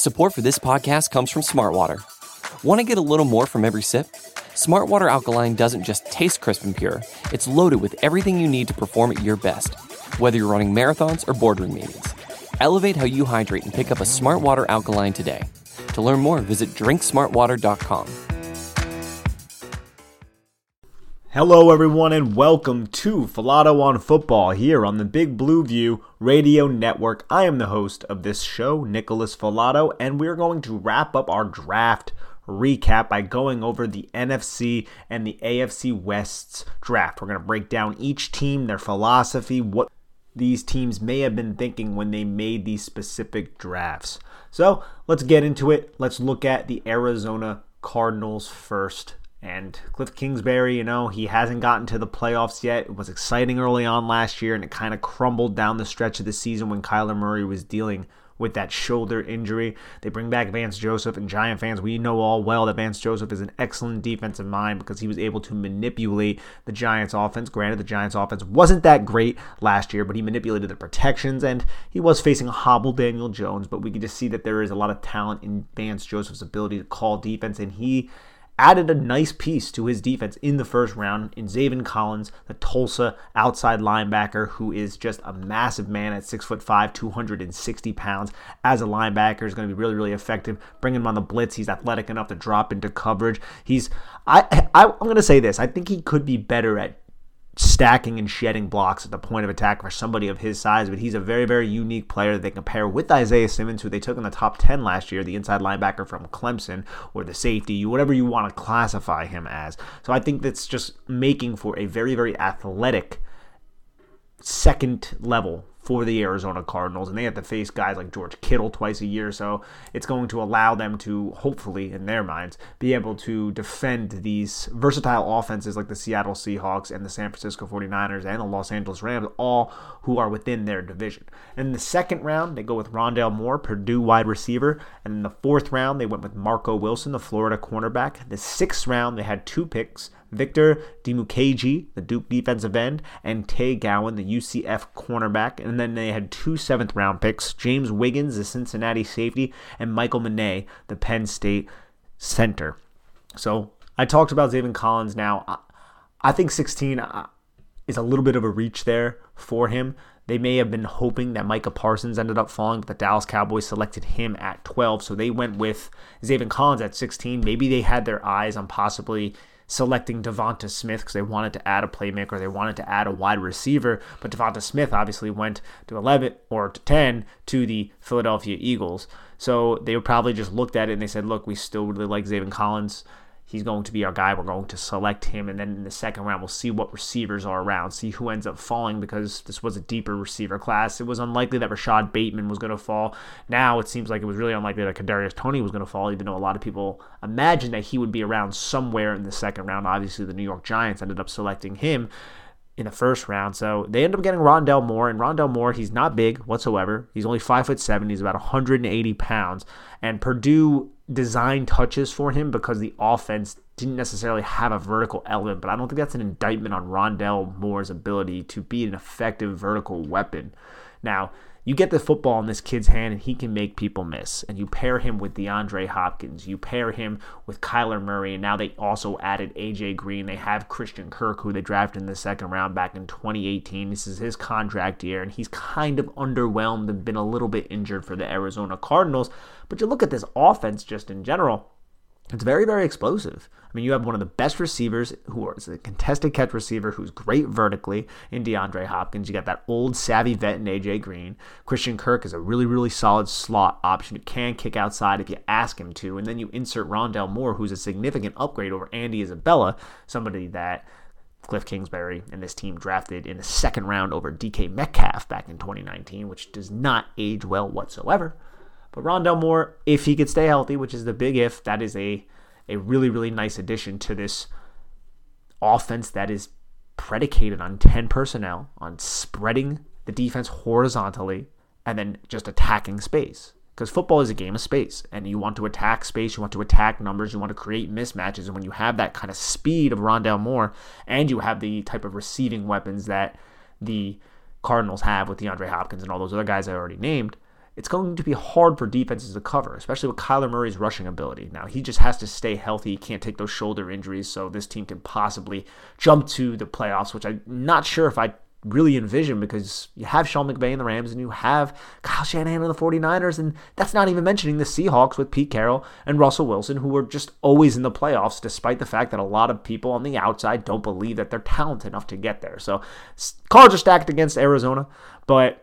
Support for this podcast comes from Smartwater. Want to get a little more from every sip? Smartwater Alkaline doesn't just taste crisp and pure, it's loaded with everything you need to perform at your best, whether you're running marathons or boardroom meetings. Elevate how you hydrate and pick up a Smartwater Alkaline today. To learn more, visit drinksmartwater.com. Hello everyone and welcome to Filato on Football here on the Big Blue View Radio Network. I am the host of this show, Nicholas Filato, and we're going to wrap up our draft recap by going over the NFC and the AFC West's draft. We're going to break down each team, their philosophy, what these teams may have been thinking when they made these specific drafts. So let's get into it. Let's look at the Arizona Cardinals first. And Cliff Kingsbury, he hasn't gotten to the playoffs yet. It was exciting early on last year, and it kind of crumbled down the stretch of the season when Kyler Murray was dealing with that shoulder injury. They bring back Vance Joseph, and Giant fans, we know all well that Vance Joseph is an excellent defensive mind because he was able to manipulate the Giants' offense. Granted, the Giants' offense wasn't that great last year, but he manipulated the protections, and he was facing a hobbled Daniel Jones, but we could just see that there is a lot of talent in Vance Joseph's ability to call defense, and he added a nice piece to his defense in the first round in Zaven Collins, the Tulsa outside linebacker, who is just a massive man at 6'5", 260 pounds. As a linebacker, is going to be really, really effective. Bring him on the blitz. He's athletic enough to drop into coverage. I'm going to say this. I think he could be better at stacking and shedding blocks at the point of attack for somebody of his size, but he's a very, very unique player that they compare with Isaiah Simmons, who they took in the top 10 last year, the inside linebacker from Clemson, or the safety, whatever you want to classify him as. So I think that's just making for a very, very athletic second level for the Arizona Cardinals, and they have to face guys like George Kittle twice a year, so it's going to allow them to, hopefully, in their minds, be able to defend these versatile offenses like the Seattle Seahawks and the San Francisco 49ers and the Los Angeles Rams, all who are within their division. And in the second round, they go with Rondale Moore, Purdue wide receiver, and in the fourth round, they went with Marco Wilson, the Florida cornerback. The sixth round, they had two picks, Victor Dimukeje, the Duke defensive end, and Tay Gowan, the UCF cornerback. And then they had two seventh-round picks, James Wiggins, the Cincinnati safety, and Michael Manet, the Penn State center. So I talked about Zaven Collins now. I think 16 is a little bit of a reach there for him. They may have been hoping that Micah Parsons ended up falling, but the Dallas Cowboys selected him at 12, so they went with Zaven Collins at 16. Maybe they had their eyes on possibly selecting Devonta Smith because they wanted to add a playmaker, they wanted to add a wide receiver, but Devonta Smith obviously went to 11 or to 10 to the Philadelphia Eagles. So they probably just looked at it and they said, look, we still really like Zaven Collins. He's going to be our guy. We're going to select him. And then in the second round, we'll see what receivers are around, see who ends up falling because this was a deeper receiver class. It was unlikely that Rashad Bateman was going to fall. Now it seems like it was really unlikely that Kadarius Toney was going to fall, even though a lot of people imagined that he would be around somewhere in the second round. Obviously, the New York Giants ended up selecting him in the first round. So they ended up getting Rondale Moore. And Rondale Moore, he's not big whatsoever. He's only 5'7". He's about 180 pounds. And Purdue designed touches for him because the offense didn't necessarily have a vertical element. But I don't think that's an indictment on Rondale Moore's ability to be an effective vertical weapon. Now, you get the football in this kid's hand and he can make people miss. And you pair him with DeAndre Hopkins. You pair him with Kyler Murray. And now they also added A.J. Green. They have Christian Kirk, who they drafted in the second round back in 2018. This is his contract year. And he's kind of underwhelmed and been a little bit injured for the Arizona Cardinals. But you look at this offense just in general, it's very, very explosive. I mean, you have one of the best receivers who is a contested catch receiver who's great vertically in DeAndre Hopkins. You got that old savvy vet in A.J. Green. Christian Kirk is a really, really solid slot option. It can kick outside if you ask him to. And then you insert Rondale Moore, who's a significant upgrade over Andy Isabella, somebody that Cliff Kingsbury and this team drafted in the second round over DK Metcalf back in 2019, which does not age well whatsoever. But Rondale Moore, if he could stay healthy, which is the big if, that is a really, really nice addition to this offense that is predicated on 10 personnel, on spreading the defense horizontally, and then just attacking space. Because football is a game of space, and you want to attack space, you want to attack numbers, you want to create mismatches, and when you have that kind of speed of Rondale Moore, and you have the type of receiving weapons that the Cardinals have with DeAndre Hopkins and all those other guys I already named, it's going to be hard for defenses to cover, especially with Kyler Murray's rushing ability. Now, he just has to stay healthy. He can't take those shoulder injuries, so this team can possibly jump to the playoffs, which I'm not sure if I really envision, because you have Sean McVay in the Rams and you have Kyle Shanahan in the 49ers, and that's not even mentioning the Seahawks with Pete Carroll and Russell Wilson, who are just always in the playoffs, despite the fact that a lot of people on the outside don't believe that they're talented enough to get there. So cards are stacked against Arizona, but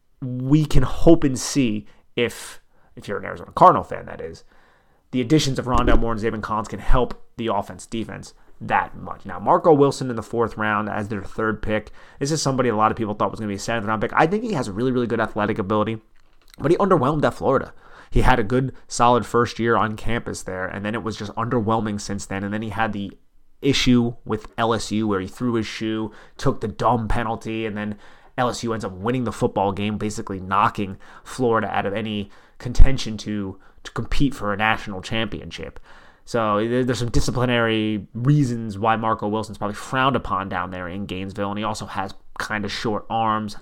we can hope and see if you're an Arizona Cardinal fan, that is, the additions of Rondale Moore and Zaven Collins can help the defense that much. Now, Marco Wilson in the 4th round as their 3rd pick. This is somebody a lot of people thought was going to be a 7th round pick. I think he has a really, really good athletic ability, but he underwhelmed at Florida. He had a good, solid first year on campus there, and then it was just underwhelming since then. And then he had the issue with LSU where he threw his shoe, took the dumb penalty, and then LSU ends up winning the football game, basically knocking Florida out of any contention to compete for a national championship. So there's some disciplinary reasons why Marco Wilson's probably frowned upon down there in Gainesville, and he also has kind of short arms.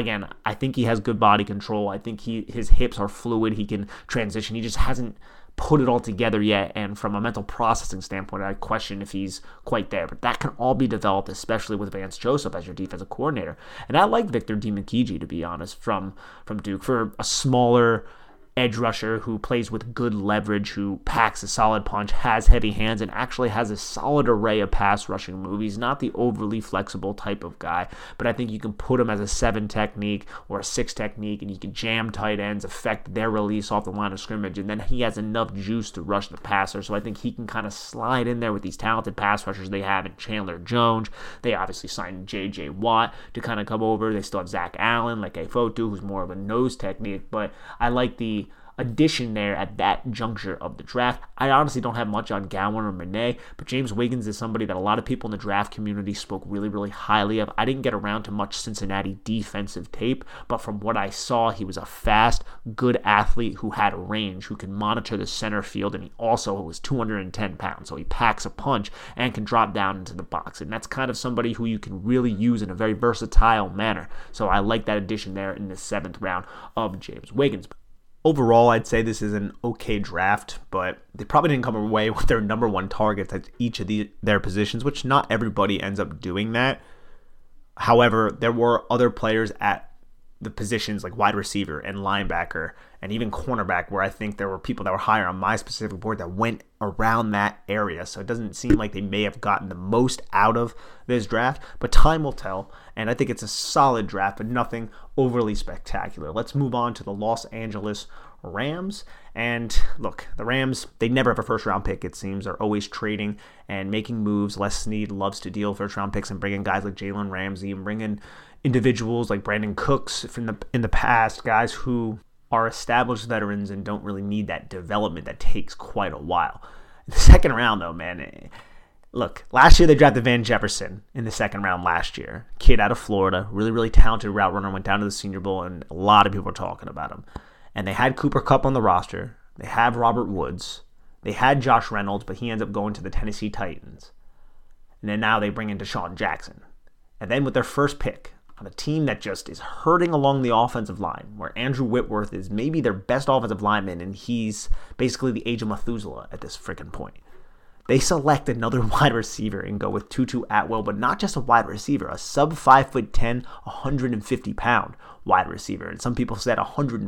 I think he has good body control. I think his hips are fluid. He can transition. He just hasn't put it all together yet, and from a mental processing standpoint, I question if he's quite there. But that can all be developed, especially with Vance Joseph as your defensive coordinator. And I like Victor Dimukeje, to be honest, from Duke, for a smaller edge rusher who plays with good leverage, who packs a solid punch, has heavy hands, and actually has a solid array of pass rushing moves. He's not the overly flexible type of guy, but I think you can put him as a 7 technique or a 6 technique, and you can jam tight ends, affect their release off the line of scrimmage, and then he has enough juice to rush the passer. So I think he can kind of slide in there with these talented pass rushers they have in Chandler Jones. They obviously signed J.J. Watt to kind of come over. They still have Zach Allen, like Afotu, who's more of a nose technique, but I like the addition there at that juncture of the draft. I honestly don't have much on Gowan or Monet, but James Wiggins is somebody that a lot of people in the draft community spoke really, really highly of. I didn't get around to much Cincinnati defensive tape, but from what I saw, he was a fast, good athlete who had range, who can monitor the center field, and he also was 210 pounds, so he packs a punch and can drop down into the box, and that's kind of somebody who you can really use in a very versatile manner. So I like that addition there in the 7th round of James Wiggins. Overall, I'd say this is an okay draft, but they probably didn't come away with their number 1 targets at each of their positions, which not everybody ends up doing that. However, there were other players at the positions like wide receiver and linebacker and even cornerback where I think there were people that were higher on my specific board that went around that area. So it doesn't seem like they may have gotten the most out of this draft, but time will tell. And I think it's a solid draft, but nothing overly spectacular. Let's move on to the Los Angeles Rams. And look, the Rams, they never have a first-round pick, it seems. They're always trading and making moves. Les Snead loves to deal first-round picks and bring in guys like Jalen Ramsey and bring in individuals like Brandon Cooks in the past, guys who are established veterans and don't really need that development that takes quite a while. In the 2nd round, though, man, look, last year they drafted Van Jefferson in the 2nd round last year. Kid out of Florida, really, really talented route runner, went down to the Senior Bowl, and a lot of people are talking about him. And they had Cooper Kupp on the roster. They have Robert Woods. They had Josh Reynolds, but he ends up going to the Tennessee Titans. And then now they bring in Deshaun Jackson. And then with their first pick, on a team that just is hurting along the offensive line, where Andrew Whitworth is maybe their best offensive lineman, and he's basically the age of Methuselah at this freaking point. They select another wide receiver and go with Tutu Atwell, but not just a wide receiver, a sub 5'10", 150-pound wide receiver. And some people said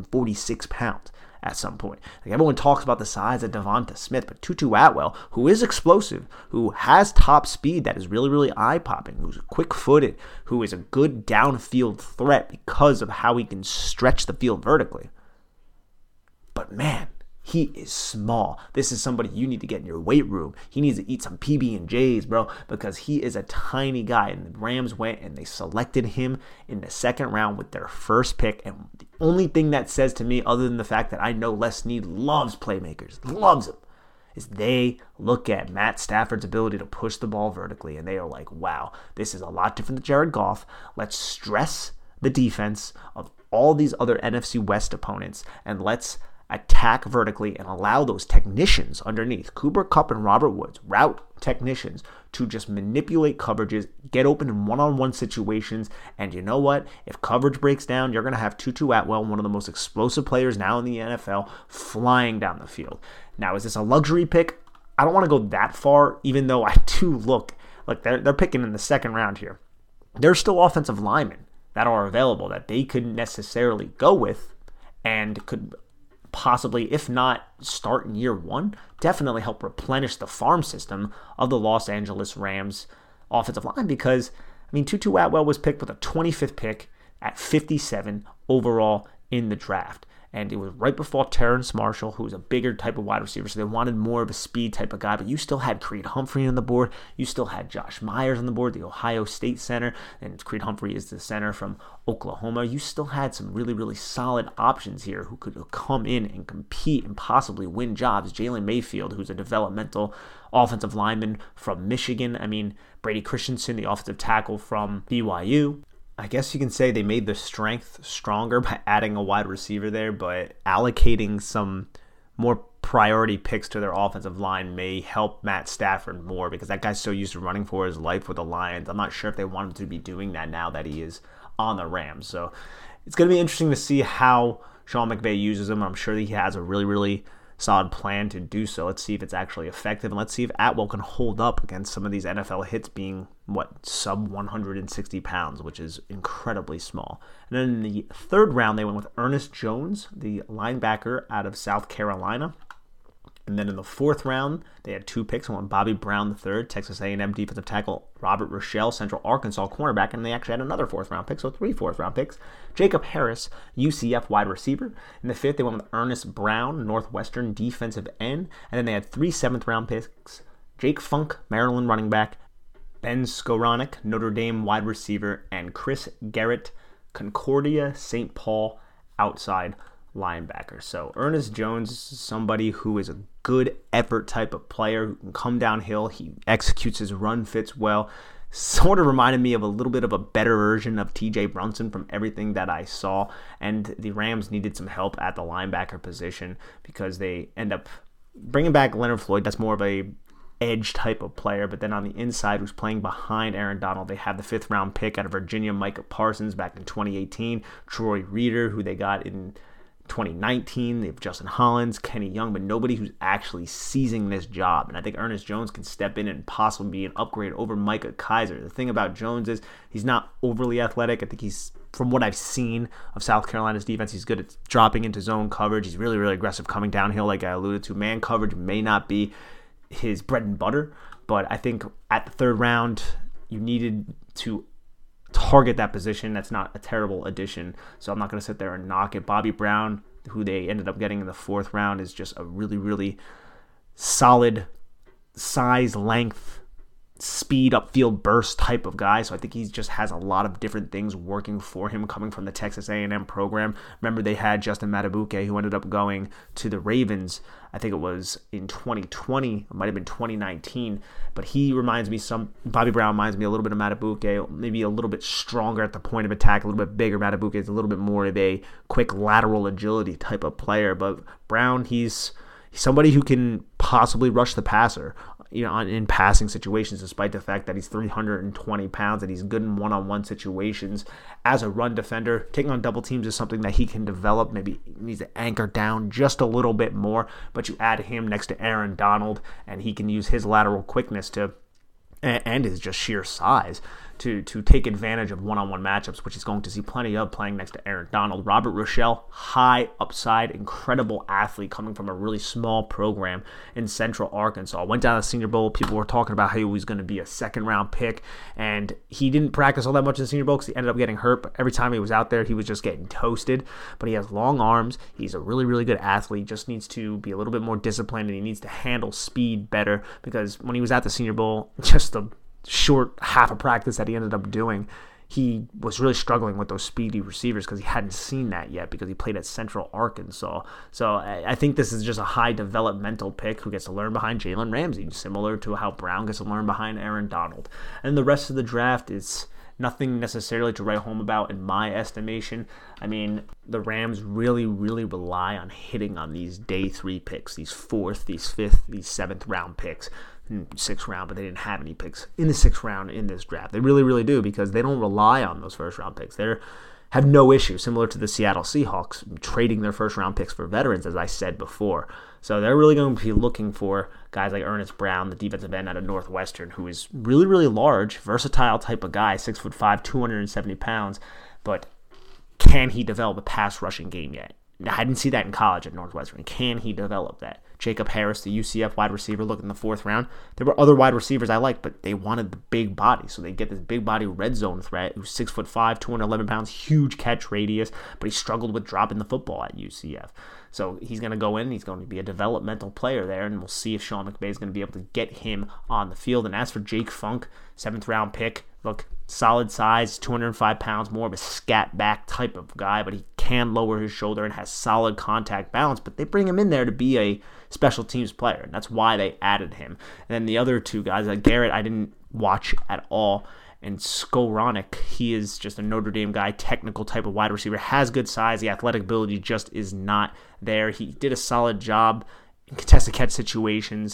146 pounds at some point. Like, everyone talks about the size of Devonta Smith, but Tutu Atwell, who is explosive, who has top speed that is really, really eye-popping, who's quick-footed, who is a good downfield threat because of how he can stretch the field vertically. But man, he is small. This is somebody you need to get in your weight room. He needs to eat some PB&Js, bro, because he is a tiny guy. And the Rams went and they selected him in the 2nd round with their first pick. And the only thing that says to me, other than the fact that I know Les Snead loves playmakers, loves them, is they look at Matt Stafford's ability to push the ball vertically, and they are like, wow, this is a lot different than Jared Goff. Let's stress the defense of all these other NFC West opponents, and let's attack vertically and allow those technicians underneath, Cooper Kupp and Robert Woods, route technicians, to just manipulate coverages, get open in one-on-one situations. And you know what? If coverage breaks down, you're going to have Tutu Atwell, one of the most explosive players now in the NFL, flying down the field. Now, is this a luxury pick? I don't want to go that far, even though I do look like they're picking in the second round here. There's still offensive linemen that are available that they could necessarily go with and could possibly, if not start in year one, definitely help replenish the farm system of the Los Angeles Rams offensive line. Because, Tutu Atwell was picked with a 25th pick at 57 overall in the draft. And it was right before Terrence Marshall, who was a bigger type of wide receiver. So they wanted more of a speed type of guy. But you still had Creed Humphrey on the board. You still had Josh Myers on the board, the Ohio State center. And Creed Humphrey is the center from Oklahoma. You still had some really, really solid options here who could come in and compete and possibly win jobs. Jalen Mayfield, who's a developmental offensive lineman from Michigan. Brady Christensen, the offensive tackle from BYU. I guess you can say they made their strength stronger by adding a wide receiver there, but allocating some more priority picks to their offensive line may help Matt Stafford more, because that guy's so used to running for his life with the Lions. I'm not sure if they want him to be doing that now that he is on the Rams. So it's going to be interesting to see how Sean McVay uses him. I'm sure that he has a really, really solid plan to do so. Let's see if it's actually effective, and let's see if Atwell can hold up against some of these NFL hits being, sub 160 pounds, which is incredibly small. And then in the third round, they went with Ernest Jones, the linebacker out of South Carolina. And then in the fourth round, they had two picks. One, Bobby Brown III, Texas A&M defensive tackle, Robert Rochelle, Central Arkansas cornerback, and they actually had another fourth-round pick, so 3 fourth-round picks. Jacob Harris, UCF wide receiver. In the fifth, they went with Ernest Brown, Northwestern defensive end. And then they had 3 seventh-round picks. Jake Funk, Maryland running back, Ben Skowronek, Notre Dame wide receiver, and Chris Garrett, Concordia St. Paul outside linebacker. So Ernest Jones is somebody who is a good effort type of player who can come downhill. He executes his run, fits well. Sort of reminded me of a little bit of a better version of TJ Brunson from everything that I saw. And the Rams needed some help at the linebacker position because they end up bringing back Leonard Floyd. That's more of a edge type of player, but then on the inside, who's playing behind Aaron Donald, they have the 5th round pick out of Virginia, Micah Parsons, back in 2018, Troy Reeder, who they got in 2019. They have Justin Hollins, Kenny Young, but nobody who's actually seizing this job. And I think Ernest Jones can step in and possibly be an upgrade over Micah Kiser. The thing about Jones is he's not overly athletic. I think he's, from what I've seen of South Carolina's defense, he's good at dropping into zone coverage. He's really, really aggressive coming downhill, like I alluded to. Man coverage may not be his bread and butter, but I think at the 3rd round, you needed to target that position. That's not a terrible addition, so I'm not going to sit there and knock it. Bobby Brown, who they ended up getting in the 4th round, is just a really, really solid size, length, speed, upfield burst type of guy. So I think he just has a lot of different things working for him coming from the Texas A&M program. Remember, they had Justin Matabuke, who ended up going to the Ravens. I think it was in 2020. It might have been 2019. But Bobby Brown reminds me a little bit of Matabuke, maybe a little bit stronger at the point of attack, a little bit bigger. Matabuke is a little bit more of a quick lateral agility type of player. But Brown, he's somebody who can possibly rush the passer, in passing situations, despite the fact that he's 320 pounds and he's good in one-on-one situations. As a run defender, taking on double teams is something that he can develop. Maybe he needs to anchor down just a little bit more, but you add him next to Aaron Donald, and he can use his lateral quickness and his just sheer size to take advantage of one-on-one matchups, which he's going to see plenty of playing next to Aaron Donald. Robert Rochelle, high upside, incredible athlete coming from a really small program in Central Arkansas. Went down to the Senior Bowl. People were talking about how he was going to be a 2nd-round pick, and he didn't practice all that much in the Senior Bowl because he ended up getting hurt. But every time he was out there, he was just getting toasted. But he has long arms. He's a really, really good athlete. Just needs to be a little bit more disciplined, and he needs to handle speed better, because when he was at the Senior Bowl, just the short half of practice that he ended up doing, he was really struggling with those speedy receivers because he hadn't seen that yet because he played at Central Arkansas. So I think this is just a high developmental pick who gets to learn behind Jalen Ramsey, similar to how Brown gets to learn behind Aaron Donald. And the rest of the draft is Nothing necessarily to write home about in my estimation. I mean, the Rams really, really rely on hitting on these day 3 picks, these 4th, these 5th, these 7th round picks. 6th round, but they didn't have any picks in the 6th round in this draft. They really, really do, because they don't rely on those first round picks. They have no issue, similar to the Seattle Seahawks, trading their first round picks for veterans, as I said before. So they're really going to be looking for guys like Ernest Brown, the defensive end out of Northwestern, who is really, really large, versatile type of guy, 6'5", 270 pounds, but can he develop a pass rushing game yet? I didn't see that in college at Northwestern. Can he develop that? Jacob Harris, the UCF wide receiver, look in the 4th round. There were other wide receivers I liked, but they wanted the big body. So they get this big body red zone threat who's 6'5", 211 pounds, huge catch radius, but he struggled with dropping the football at UCF. So he's going to go in, he's going to be a developmental player there, and we'll see if Sean McVay is going to be able to get him on the field. And as for Jake Funk, 7th round pick, look, solid size, 205 pounds, more of a scat back type of guy, but he can lower his shoulder and has solid contact balance. But they bring him in there to be a special teams player, and that's why they added him. And then the other 2 guys, like Garrett, I didn't watch at all. And Skowronek, he is just a Notre Dame guy, technical type of wide receiver, has good size. The athletic ability just is not there. He did a solid job in contested catch situations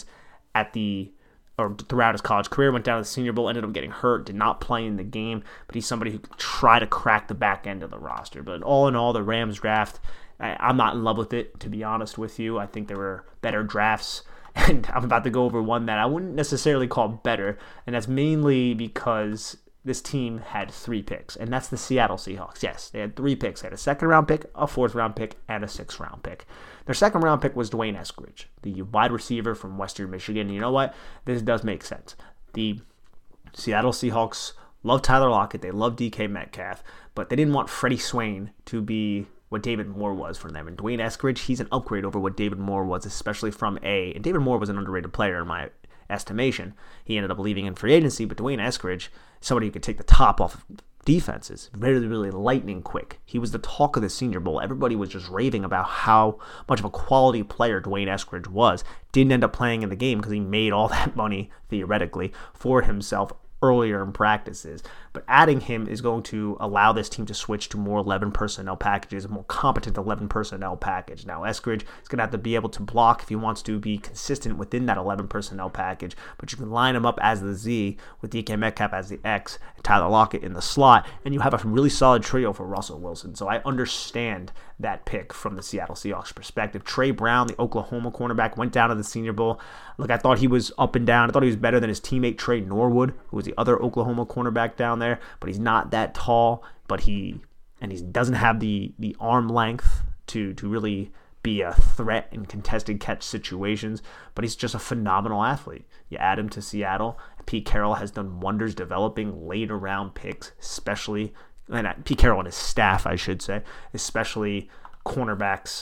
throughout his college career, went down to the Senior Bowl, ended up getting hurt, did not play in the game, but he's somebody who could try to crack the back end of the roster. But all in all, the Rams draft, I'm not in love with it, to be honest with you. I think there were better drafts, and I'm about to go over one that I wouldn't necessarily call better, and that's mainly because this team had 3 picks, and that's the Seattle Seahawks. Yes, they had 3 picks. They had a 2nd round pick, a 4th round pick, and a 6th round pick. Their 2nd round pick was Dwayne Eskridge, the wide receiver from Western Michigan. And you know what? This does make sense. The Seattle Seahawks love Tyler Lockett. They love DK Metcalf, but they didn't want Freddie Swain to be what David Moore was for them. And Dwayne Eskridge, he's an upgrade over what David Moore was, especially and David Moore was an underrated player in my estimation. He ended up leaving in free agency, but Dwayne Eskridge, somebody who could take the top off of defenses, really, really lightning quick. He was the talk of the Senior Bowl. Everybody was just raving about how much of a quality player Dwayne Eskridge was. Didn't end up playing in the game because he made all that money, theoretically, for himself earlier in practices. But adding him is going to allow this team to switch to more 11 personnel packages, a more competent 11 personnel package. Now, Eskridge is going to have to be able to block if he wants to be consistent within that 11 personnel package, but you can line him up as the Z with DK Metcalf as the X and Tyler Lockett in the slot, and you have a really solid trio for Russell Wilson. So I understand that pick from the Seattle Seahawks perspective. Trey Brown, the Oklahoma cornerback, went down to the Senior Bowl. Look, I thought he was up and down. I thought he was better than his teammate Trey Norwood, who was the other Oklahoma cornerback down there, but he's not that tall, but he doesn't have the arm length to really be a threat in contested catch situations, but he's just a phenomenal athlete. You add him to Seattle, Pete Carroll has done wonders developing later round picks, especially Pete Carroll and his staff, I should say, especially cornerbacks,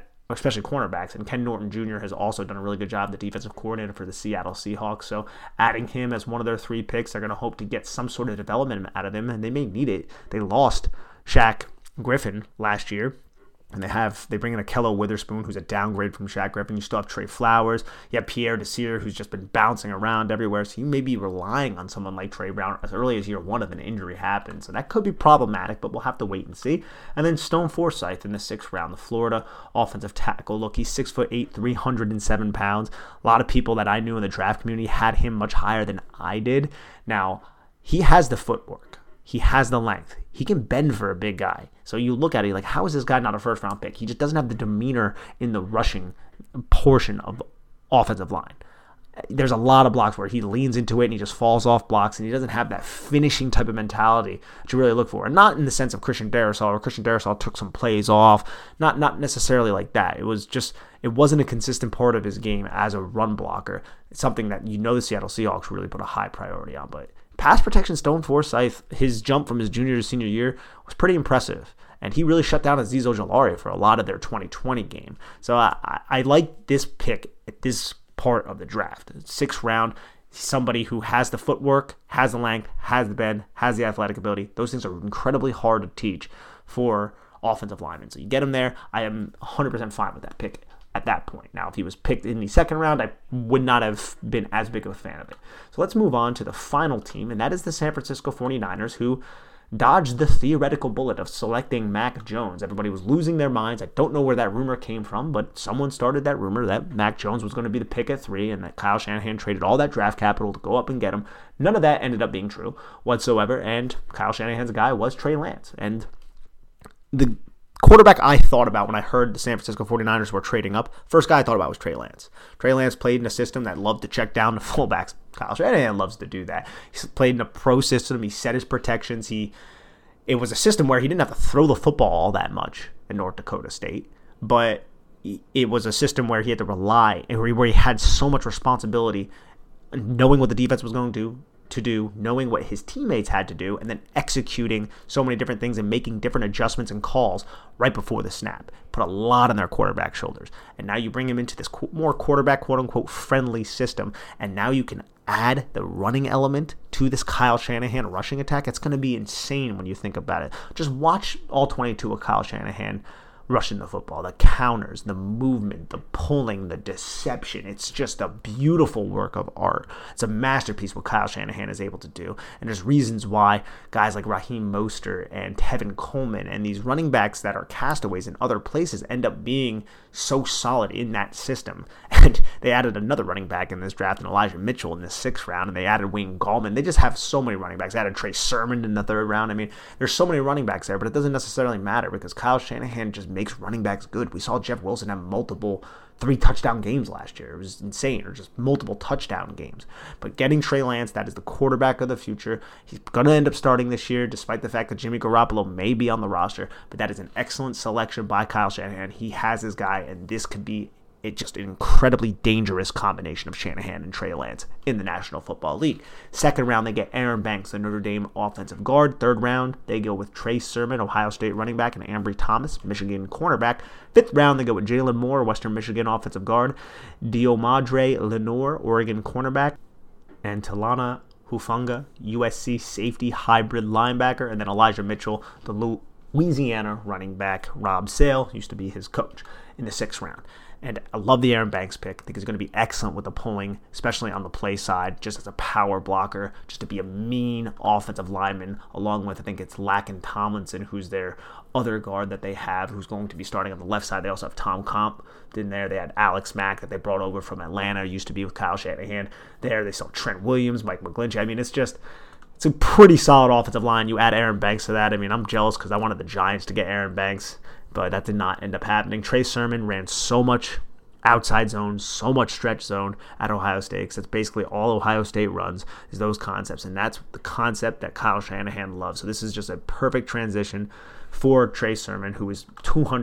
and Ken Norton Jr. has also done a really good job, the defensive coordinator for the Seattle Seahawks. So adding him as one of their 3 picks, they're going to hope to get some sort of development out of him, and they may need it. They lost Shaq Griffin last year, and they bring in Akello Witherspoon, who's a downgrade from Shaq Griffin. You still have Trey Flowers. You have Pierre Desir, who's just been bouncing around everywhere. So you may be relying on someone like Trey Brown as early as year 1 if an injury happens. So that could be problematic, but we'll have to wait and see. And then Stone Forsythe in the 6th round, the Florida offensive tackle. Look, he's 6'8", 307 pounds. A lot of people that I knew in the draft community had him much higher than I did. Now, he has the footwork. He has the length. He can bend for a big guy. So you look at it, like, how is this guy not a first-round pick? He just doesn't have the demeanor in the rushing portion of offensive line. There's a lot of blocks where he leans into it and he just falls off blocks, and he doesn't have that finishing type of mentality that you really look for. And not in the sense of Christian Darrisaw, where Christian Darrisaw took some plays off. Not necessarily like that. It wasn't a consistent part of his game as a run blocker. It's something that the Seattle Seahawks really put a high priority on. But pass protection, Stone Forsythe, his jump from his junior to senior year was pretty impressive. And he really shut down Azeez Ojulari for a lot of their 2020 game. So I like this pick at this part of the draft. 6th round, somebody who has the footwork, has the length, has the bend, has the athletic ability. Those things are incredibly hard to teach for offensive linemen. So you get him there. I am 100% fine with that pick. at that point. Now, if he was picked in the second round, I would not have been as big of a fan of it. So let's move on to the final team, and that is the San Francisco 49ers, who dodged the theoretical bullet of selecting Mac Jones. Everybody was losing their minds. I don't know where that rumor came from, but someone started that rumor that Mac Jones was going to be the pick at 3 and that Kyle Shanahan traded all that draft capital to go up and get him. None of that ended up being true whatsoever, and Kyle Shanahan's guy was Trey Lance. And the quarterback I thought about when I heard the San Francisco 49ers were trading up, first guy I thought about was Trey Lance. Trey Lance played in a system that loved to check down to fullbacks. Kyle Shanahan loves to do that. He played in a pro system. He set his protections. It was a system where he didn't have to throw the football all that much in North Dakota State, but it was a system where he had to rely, and where he had so much responsibility, knowing what the defense was going to do, knowing what his teammates had to do, and then executing so many different things and making different adjustments and calls right before the snap. Put a lot on their quarterback's shoulders. And now you bring him into this more quarterback, quote-unquote, friendly system, and now you can add the running element to this Kyle Shanahan rushing attack. It's going to be insane when you think about it. Just watch all 22 of Kyle Shanahan rushing the football, the counters, the movement, the pulling, the deception. It's just a beautiful work of art. It's a masterpiece what Kyle Shanahan is able to do. And there's reasons why guys like Raheem Mostert and Tevin Coleman and these running backs that are castaways in other places end up being so solid in that system. And they added another running back in this draft, and Elijah Mitchell in the 6th round, and they added Wayne Gallman. They just have so many running backs. They added Trey Sermon in the 3rd round. I mean, there's so many running backs there, but it doesn't necessarily matter because Kyle Shanahan just makes running backs good. We saw Jeff Wilson have multiple 3-touchdown games last year. It was insane, or just multiple touchdown games. But getting Trey Lance, that is the quarterback of the future. He's going to end up starting this year, despite the fact that Jimmy Garoppolo may be on the roster. But that is an excellent selection by Kyle Shanahan. He has his guy, and this could be just an incredibly dangerous combination of Shanahan and Trey Lance in the National Football League. 2nd round, they get Aaron Banks, the Notre Dame offensive guard. 3rd round, they go with Trey Sermon, Ohio State running back, and Ambry Thomas, Michigan cornerback. 5th round, they go with Jalen Moore, Western Michigan offensive guard. Diomadre Lenore, Oregon cornerback. And Talana Hufanga, USC safety hybrid linebacker. And then Elijah Mitchell, the Louisiana running back. Rob Sale used to be his coach in the 6th round. And I love the Aaron Banks pick. I think he's going to be excellent with the pulling, especially on the play side, just as a power blocker, just to be a mean offensive lineman, along with, I think it's Laken Tomlinson, who's their other guard that they have, who's going to be starting on the left side. They also have Tom Compton there. They had Alex Mack that they brought over from Atlanta, used to be with Kyle Shanahan there. They saw Trent Williams, Mike McGlinchey. I mean, it's a pretty solid offensive line. You add Aaron Banks to that. I mean, I'm jealous because I wanted the Giants to get Aaron Banks, but that did not end up happening. Trey Sermon ran so much outside zone, so much stretch zone at Ohio State, because that's basically all Ohio State runs, is those concepts, and that's the concept that Kyle Shanahan loves. So this is just a perfect transition for Trey Sermon, who is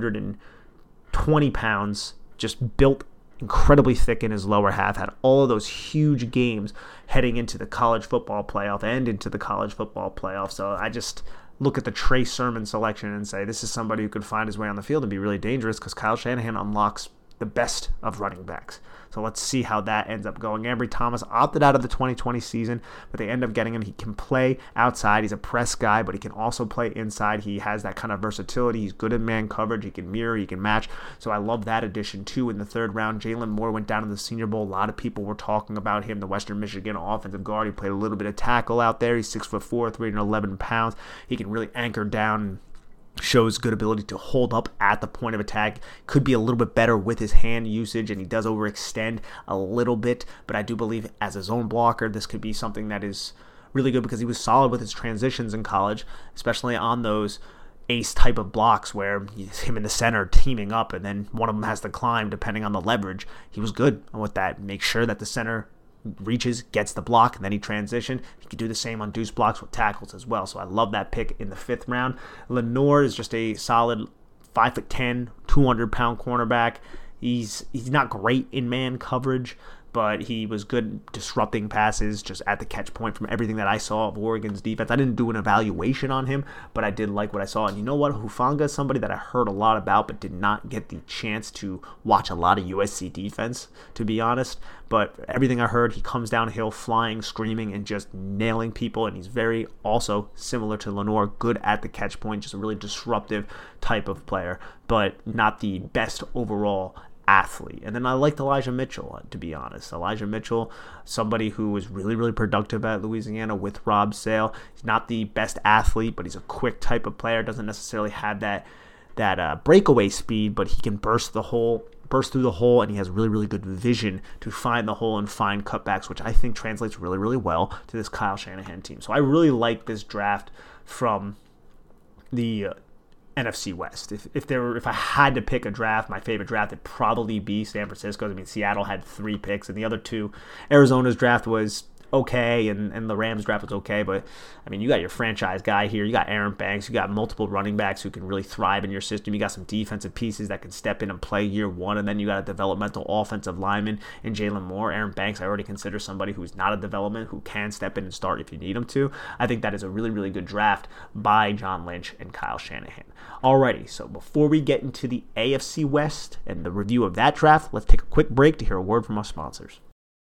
220 pounds, just built incredibly thick in his lower half, had all of those huge games heading into the college football playoff and into the college football playoff. So I just look at the Trey Sermon selection and say this is somebody who could find his way on the field and be really dangerous, because Kyle Shanahan unlocks the best of running backs. So let's see how that ends up going. Ambry Thomas opted out of the 2020 season, but they end up getting him. He can play outside. He's a press guy, but he can also play inside. He has that kind of versatility. He's good in man coverage. He can mirror. He can match. So I love that addition, too. In the 3rd round, Jalen Moore went down to the Senior Bowl. A lot of people were talking about him, the Western Michigan offensive guard. He played a little bit of tackle out there. He's 6'4", 311 pounds. He can really anchor down, shows good ability to hold up at the point of attack, could be a little bit better with his hand usage, and he does overextend a little bit, but I do believe as a zone blocker, this could be something that is really good, because he was solid with his transitions in college, especially on those ace type of blocks where him and the center teaming up, and then one of them has to climb depending on the leverage. He was good with that. Make sure that the center reaches, gets the block, and then he transitioned. He could do the same on deuce blocks with tackles as well. So I love that pick in the 5th round. Lenore is just a solid 5'10", 200-pound cornerback. He's not great in man coverage, but he was good disrupting passes just at the catch point from everything that I saw of Oregon's defense. I didn't do an evaluation on him, but I did like what I saw. And you know what? Hufanga is somebody that I heard a lot about, but did not get the chance to watch a lot of USC defense, to be honest. But everything I heard, he comes downhill flying, screaming, and just nailing people. And he's very, also similar to Lenore, good at the catch point, just a really disruptive type of player, but not the best overall athlete. And then I liked Elijah Mitchell, to be honest. Elijah Mitchell, somebody who was really, really productive at Louisiana with Rob Sale. He's not the best athlete, but he's a quick type of player. Doesn't necessarily have that breakaway speed, but he can burst through the hole, and he has really, really good vision to find the hole and find cutbacks, which I think translates really, really well to this Kyle Shanahan team. So I really like this draft from the NFC West. If I had to pick a draft, my favorite draft would probably be San Francisco's. I mean, Seattle had 3 picks, and the other 2, Arizona's draft was okay, and the Rams draft was okay, but I mean, you got your franchise guy here, you got Aaron Banks, you got multiple running backs who can really thrive in your system, you got some defensive pieces that can step in and play year one, and then you got a developmental offensive lineman in Jalen Moore. Aaron Banks, I already consider somebody who's not a development, who can step in and start if you need him to. I think that is a really, really good draft by John Lynch and Kyle Shanahan. Alrighty, so before we get into the AFC West and the review of that draft, let's take a quick break to hear a word from our sponsors.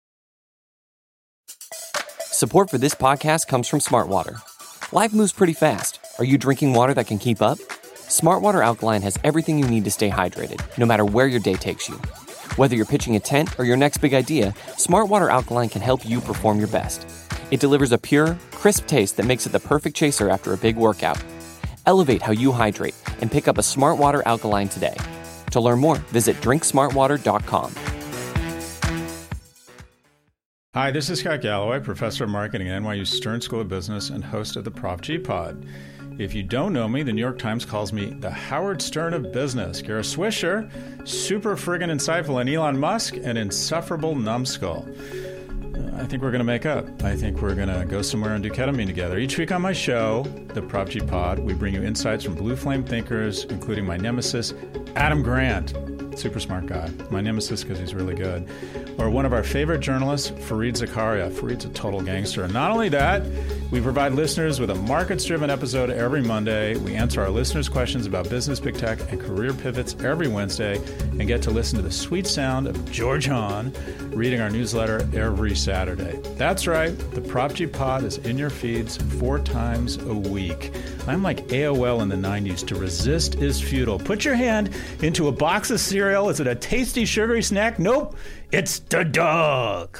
Support for this podcast comes from Smartwater. Life moves pretty fast. Are you drinking water that can keep up? Smartwater Alkaline has everything you need to stay hydrated, no matter where your day takes you. Whether you're pitching a tent or your next big idea, Smartwater Alkaline can help you perform your best. It delivers a pure, crisp taste that makes it the perfect chaser after a big workout. Elevate how you hydrate and pick up a Smartwater Alkaline today. To learn more, visit drinksmartwater.com. Hi, this is Scott Galloway, professor of marketing at NYU Stern School of Business and host of the Prop G Pod. If you don't know me, the New York Times calls me the Howard Stern of business. You're a swisher, super friggin' insightful, and Elon Musk, an insufferable numbskull. I think we're going to make up. I think we're going to go somewhere and do ketamine together. Each week on my show, the Prop G Pod, we bring you insights from blue flame thinkers, including my nemesis, Adam Grant. Super smart guy. My nemesis because he's really good. Or one of our favorite journalists, Fareed Zakaria. Fareed's a total gangster. And not only that, we provide listeners with a markets-driven episode every Monday. We answer our listeners' questions about business, big tech, and career pivots every Wednesday, and get to listen to the sweet sound of George Hahn reading our newsletter every Saturday. That's right. The Prop G Pod is in your feeds 4 times a week. I'm like AOL in the 90s. To resist is futile. Put your hand into a box of cereal. Is it a tasty, sugary snack? Nope. It's the dog.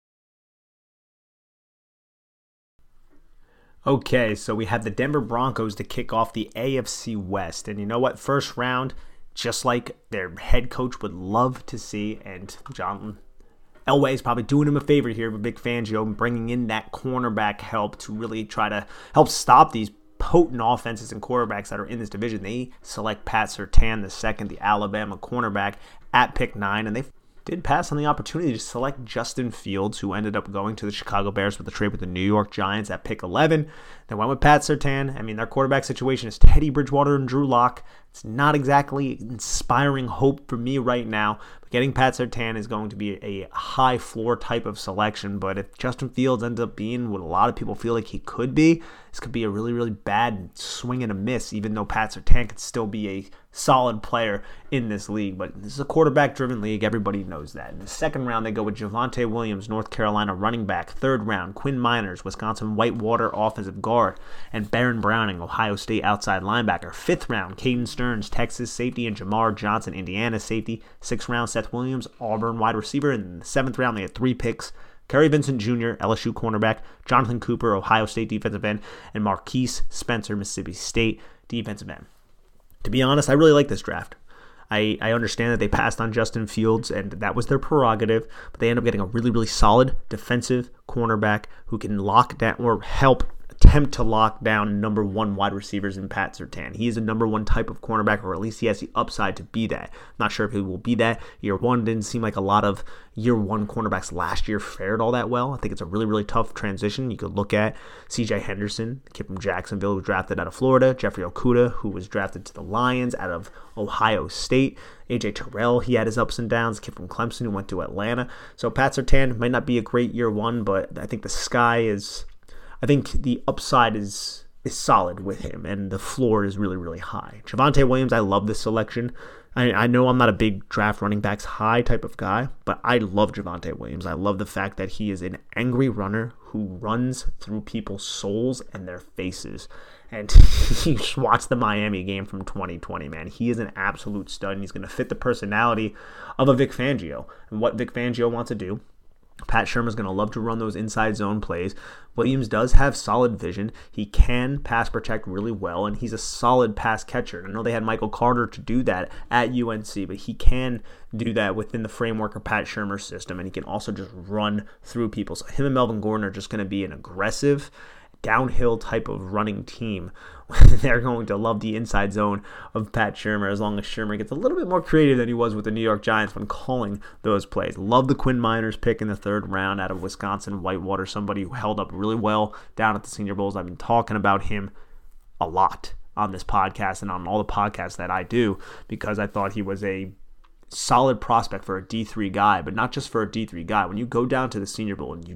Okay, so we have the Denver Broncos to kick off the AFC West. And you know what? First round, just like their head coach would love to see, and John Elway is probably doing him a favor here with Vic Fangio, bringing in that cornerback help to really try to help stop these potent offenses and quarterbacks that are in this division. They select Pat Surtain II, the Alabama cornerback, at pick 9, and they did pass on the opportunity to select Justin Fields, who ended up going to the Chicago Bears with a trade with the New York Giants at pick 11. They went with Pat Surtain. I mean, their quarterback situation is Teddy Bridgewater and Drew Lock. It's not exactly inspiring hope for me right now. But getting Pat Surtain is going to be a high floor type of selection. But if Justin Fields ends up being what a lot of people feel like he could be, this could be a really, really bad swing and a miss, even though Pat Surtain could still be a solid player in this league. But this is a quarterback-driven league. Everybody knows that. In the second round, they go with Javonte Williams, North Carolina running back. Third round, Quinn Miners, Wisconsin Whitewater offensive guard. And Baron Browning, Ohio State outside linebacker. Fifth round, Caden Stearns, Texas safety. And Jamar Johnson, Indiana safety. Sixth round, Seth Williams, Auburn wide receiver. And in the seventh round, they had 3 picks. Kerry Vincent Jr., LSU cornerback, Jonathan Cooper, Ohio State defensive end, and Marquise Spencer, Mississippi State defensive end. To be honest, I really like this draft. I understand that they passed on Justin Fields, and that was their prerogative, but they end up getting a really, really solid defensive cornerback who can lock down or attempt to lock down number 1 wide receivers in Pat Surtain. He is a number 1 type of cornerback, or at least he has the upside to be that. I'm not sure if he will be that. Year 1 didn't seem like a lot of year 1 cornerbacks last year fared all that well. I think it's a really, really tough transition. You could look at C.J. Henderson, the kid from Jacksonville, who was drafted out of Florida. Jeffrey Okudah, who was drafted to the Lions out of Ohio State. A.J. Terrell, he had his ups and downs. The kid from Clemson who went to Atlanta. So Pat Surtain might not be a great year 1, but I think I think the upside is solid with him, and the floor is really, really high. Javonte Williams, I love this selection. I know I'm not a big draft running backs high type of guy, but I love Javonte Williams. I love the fact that he is an angry runner who runs through people's souls and their faces. And you just watch the Miami game from 2020, man. He is an absolute stud, and he's going to fit the personality of a Vic Fangio. And what Vic Fangio wants to do, Pat Shurmur's going to love to run those inside zone plays. Williams does have solid vision. He can pass protect really well, and he's a solid pass catcher. I know they had Michael Carter to do that at UNC, but he can do that within the framework of Pat Shurmur's system, and he can also just run through people. So him and Melvin Gordon are just going to be an aggressive, downhill type of running team. They're going to love the inside zone of Pat Shurmur as long as Shurmur gets a little bit more creative than he was with the New York Giants when calling those plays. Love the Quinn Miners pick in the 3rd round out of Wisconsin, Whitewater, somebody who held up really well down at the Senior Bowls. I've been talking about him a lot on this podcast and on all the podcasts that I do because I thought he was a solid prospect for a D3 guy, but not just for a D3 guy. When you go down to the Senior Bowl and you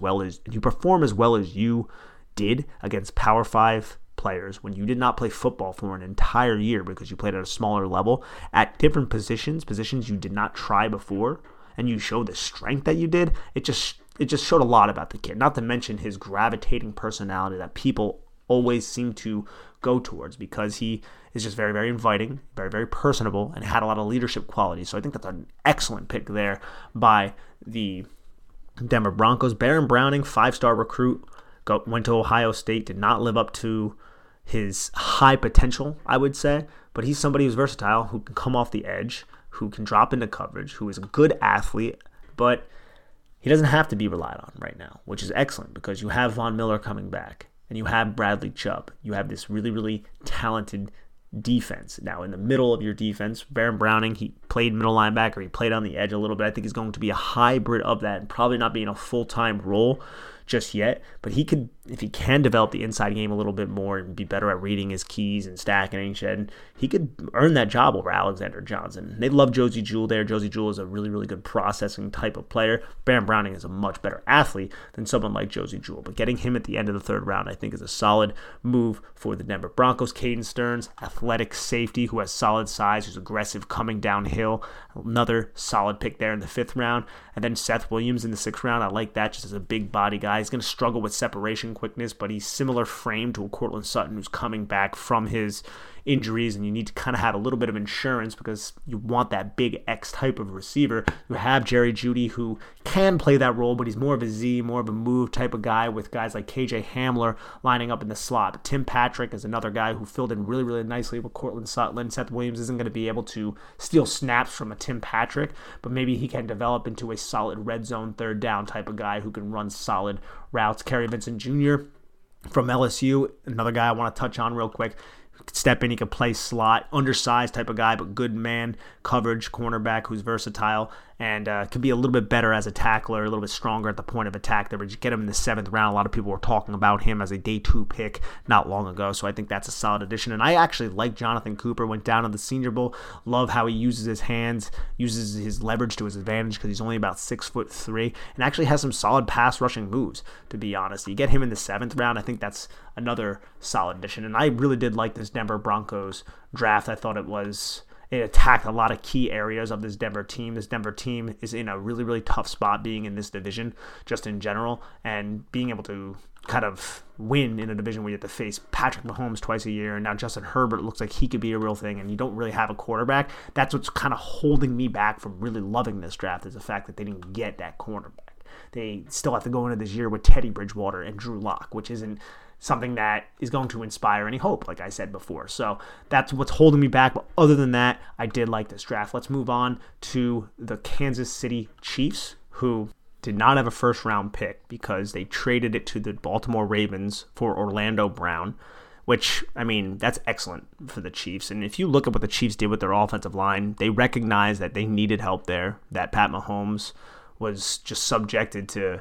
perform as well as you did against Power 5 players when you did not play football for an entire year because you played at a smaller level at different positions you did not try before, and you showed the strength that you did, it just showed a lot about the kid, not to mention his gravitating personality that people always seem to go towards because he is just very, very inviting, very, very personable, and had a lot of leadership qualities. So I think that's an excellent pick there by the Denver Broncos. Baron Browning, 5-star recruit, went to Ohio State, did not live up to his high potential, I would say, but he's somebody who's versatile, who can come off the edge, who can drop into coverage, who is a good athlete, but he doesn't have to be relied on right now, which is excellent because you have Von Miller coming back, and you have Bradley Chubb. You have this really, really talented defense. Now, in the middle of your defense, Baron Browning, he played middle linebacker, he played on the edge a little bit. I think he's going to be a hybrid of that and probably not be in a full-time role just yet, but he could, if he can develop the inside game a little bit more and be better at reading his keys and stacking and shed, he could earn that job over Alexander Johnson. They love Josie Jewell there. Josie Jewell is a really, really good processing type of player. Baron Browning is a much better athlete than someone like Josie Jewell, but getting him at the end of the 3rd round I think is a solid move for the Denver Broncos. Caden Stearns, athletic safety who has solid size, who's aggressive coming downhill. Another solid pick there in the 5th round. And then Seth Williams in the 6th round. I like that just as a big body guy. He's going to struggle with separation quickness, but he's similar frame to a Courtland Sutton who's coming back from his injuries, and you need to kind of have a little bit of insurance because you want that big X type of receiver. You have Jerry Jeudy who can play that role, but he's more of a Z, more of a move type of guy with guys like KJ Hamler lining up in the slot. But Tim Patrick is another guy who filled in really, really nicely with Courtland Sutton. Seth Williams isn't going to be able to steal snaps from a Tim Patrick, but maybe he can develop into a solid red zone 3rd down type of guy who can run solid routes. Kerry Vincent Jr. from LSU, another guy I want to touch on real quick. Could step in, he could play slot, undersized type of guy, but good man coverage, cornerback who's versatile, and could be a little bit better as a tackler, a little bit stronger at the point of attack there. But you get him in the 7th round. A lot of people were talking about him as a day 2 pick not long ago, so I think that's a solid addition. And I actually like Jonathan Cooper, went down to the Senior Bowl. Love how he uses his hands, uses his leverage to his advantage because he's only about 6'3", and actually has some solid pass rushing moves, to be honest. You get him in the 7th round, I think that's another solid addition. And I really did like this Denver Broncos draft. I thought it attacked a lot of key areas of this Denver team. This Denver team is in a really, really tough spot being in this division just in general, and being able to kind of win in a division where you have to face Patrick Mahomes twice a year, and now Justin Herbert looks like he could be a real thing, and you don't really have a quarterback. That's what's kind of holding me back from really loving this draft, is the fact that they didn't get that cornerback. They still have to go into this year with Teddy Bridgewater and Drew Lock, which isn't something that is going to inspire any hope, like I said before. So that's what's holding me back. But other than that, I did like this draft. Let's move on to the Kansas City Chiefs, who did not have a 1st-round pick because they traded it to the Baltimore Ravens for Orlando Brown, which, I mean, that's excellent for the Chiefs. And if you look at what the Chiefs did with their offensive line, they recognized that they needed help there, that Pat Mahomes was just subjected to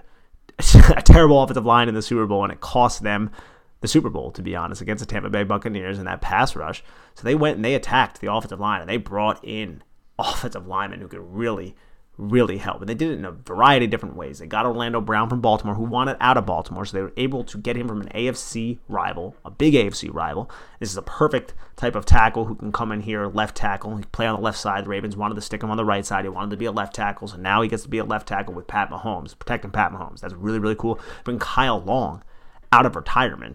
a terrible offensive line in the Super Bowl, and it cost them the Super Bowl, to be honest, against the Tampa Bay Buccaneers in that pass rush. So they went and they attacked the offensive line, and they brought in offensive linemen who could really, really help. And they did it in a variety of different ways. They got Orlando Brown from Baltimore, who wanted out of Baltimore, so they were able to get him from an AFC rival, a big AFC rival. This is a perfect type of tackle who can come in here, left tackle. He play on the left side. The Ravens wanted to stick him on the right side. He wanted to be a left tackle, so now he gets to be a left tackle with Pat Mahomes, protecting Pat Mahomes. That's really, really cool. Bring Kyle Long out of retirement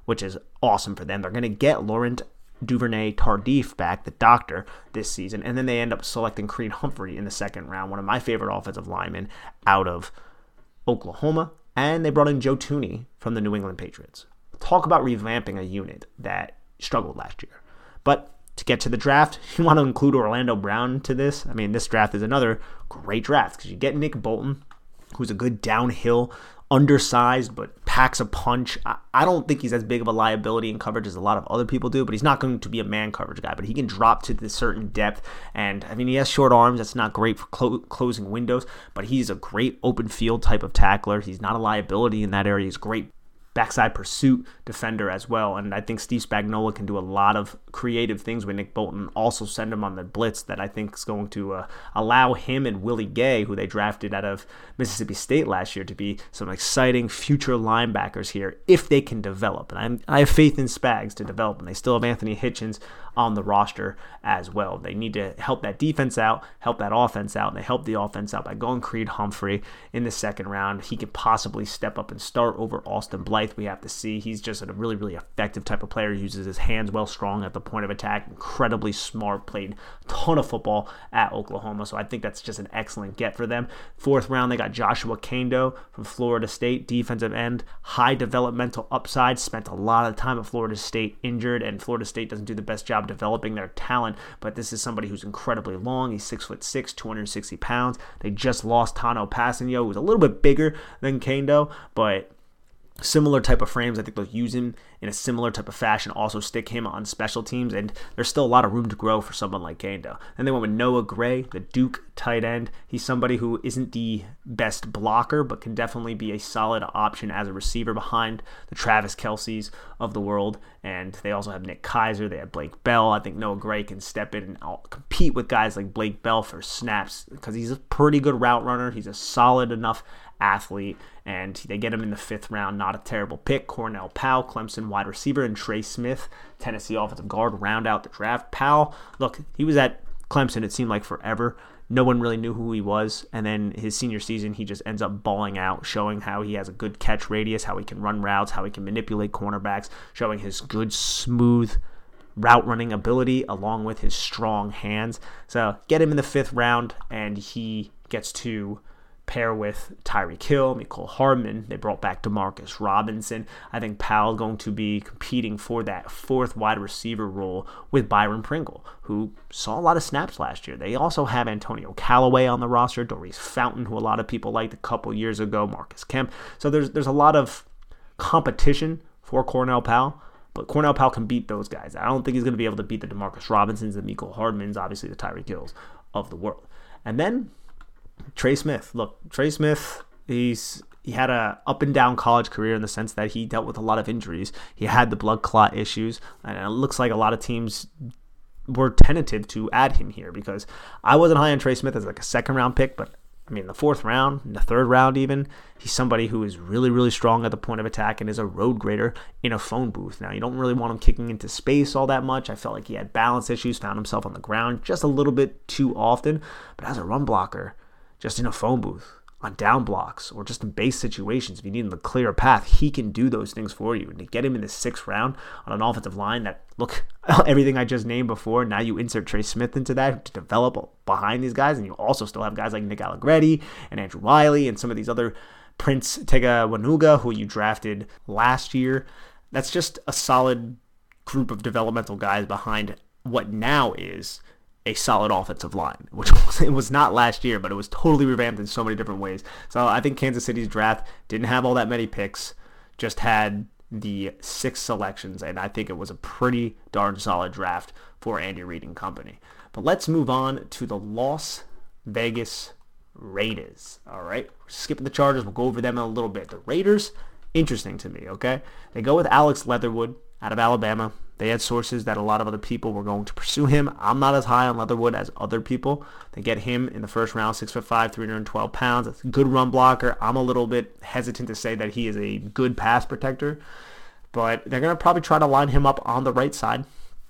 which is awesome for them. They're going to get Laurent Duvernay-Tardif back, the doctor, this season, and then they end up selecting Creed Humphrey in the second round, one of my favorite offensive linemen out of Oklahoma, and they brought in Joe Thuney from the New England Patriots. Talk about revamping a unit that struggled last year. But to get to the draft, you want to include Orlando Brown to this. I mean, this draft is another great draft because you get Nick Bolton, who's a good downhill, undersized, but packs a punch. I don't think he's as big of a liability in coverage as a lot of other people do, but he's not going to be a man coverage guy, but he can drop to this certain depth. And I mean, he has short arms. That's not great for closing windows, but he's a great open field type of tackler. He's not a liability in that area. He's great backside pursuit defender as well. And I think Steve Spagnuolo can do a lot of creative things with Nick Bolton. Also send him on the blitz that I think is going to allow him and Willie Gay, who they drafted out of Mississippi State last year, to be some exciting future linebackers here if they can develop. And I have faith in Spags to develop, and they still have Anthony Hitchens on the roster as well. They need to help that defense out, help that offense out, and they help the offense out by going Creed Humphrey in the second round. He could possibly step up and start over Austin Blythe. We have to see. He's just a really, really effective type of player. He uses his hands well, strong at the point of attack, incredibly smart, played a ton of football at Oklahoma. So I think that's just an excellent get for them. Fourth round, they got Joshua Kando from Florida State, defensive end, high developmental upside, spent a lot of time at Florida State injured, and Florida State doesn't do the best job developing their talent, but this is somebody who's incredibly long. He's 6'6", 260 pounds. They just lost Tano Passanio, who's a little bit bigger than Kando, but similar type of frames. I think they'll use him in a similar type of fashion, also stick him on special teams, and there's still a lot of room to grow for someone like Kando. And they went with Noah Gray, the Duke tight end. He's somebody who isn't the best blocker, but can definitely be a solid option as a receiver behind the Travis Kelce's of the world. And they also have Nick Keiser. They have Blake Bell. I think Noah Gray can step in and compete with guys like Blake Bell for snaps because he's a pretty good route runner. He's a solid enough athlete, and they get him in the fifth round. Not a terrible pick. Cornell Powell, Clemson wide receiver, and Trey Smith, Tennessee offensive guard, round out the draft. Powell, look, he was at Clemson, it seemed like forever. No one really knew who he was, and then his senior season, he just ends up balling out, showing how he has a good catch radius, how he can run routes, how he can manipulate cornerbacks, showing his good, smooth route running ability along with his strong hands. So get him in the fifth round, and he gets to pair with Tyreek Hill, Mecole Hardman. They brought back Demarcus Robinson. I think Powell's going to be competing for that fourth wide receiver role with Byron Pringle, who saw a lot of snaps last year. They also have Antonio Callaway on the roster, Doris Fountain, who a lot of people liked a couple years ago, Marcus Kemp. So there's a lot of competition for Cornell Powell, but Cornell Powell can beat those guys. I don't think he's going to be able to beat the Demarcus Robinsons, the Mecole Hardmans, obviously the Tyreek Hills of the world. And then Trey Smith. Look, Trey Smith, he had a up and down college career in the sense that he dealt with a lot of injuries. He had the blood clot issues, and it looks like a lot of teams were tentative to add him here because I wasn't high on Trey Smith as like a second round pick, but I mean, the fourth round, in the third round even, he's somebody who is really, really strong at the point of attack and is a road grader in a phone booth. Now, you don't really want him kicking into space all that much. I felt like he had balance issues, found himself on the ground just a little bit too often. But as a run blocker, just in a phone booth, on down blocks, or just in base situations, if you need him to clear a path, he can do those things for you. And to get him in the sixth round on an offensive line that, look, everything I just named before, now you insert Trey Smith into that to develop behind these guys, and you also still have guys like Nick Allegretti and Andrew Wiley and some of these other Prince Tega Wanuga, who you drafted last year. That's just a solid group of developmental guys behind what now is a solid offensive line, which it was not last year, but it was totally revamped in so many different ways. So I think Kansas City's draft didn't have all that many picks, just had the 6 selections, and I think it was a pretty darn solid draft for Andy Reid and company. But let's move on to the Las Vegas Raiders. All right, we're skipping the Chargers. We'll go over them in a little bit. The Raiders, interesting to me, okay? They go with Alex Leatherwood out of Alabama. They had sources that a lot of other people were going to pursue him. I'm not as high on Leatherwood as other people. They get him in the first round, 6'5", 312 pounds. That's a good run blocker. I'm a little bit hesitant to say that he is a good pass protector, but they're going to probably try to line him up on the right side